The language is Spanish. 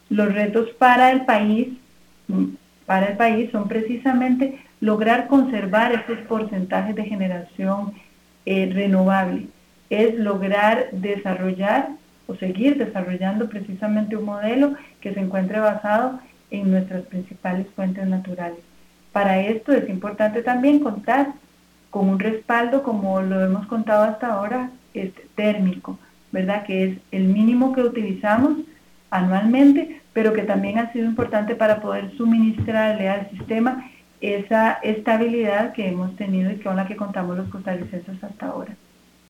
Los retos para el país son precisamente lograr conservar esos porcentajes de generación renovable, es lograr desarrollar o seguir desarrollando precisamente un modelo que se encuentre basado en nuestras principales fuentes naturales. Para esto es importante también contar con un respaldo, como lo hemos contado hasta ahora, térmico, ¿verdad? Que es el mínimo que utilizamos anualmente, pero que también ha sido importante para poder suministrarle al sistema esa estabilidad que hemos tenido y con la que contamos los costarricenses hasta ahora.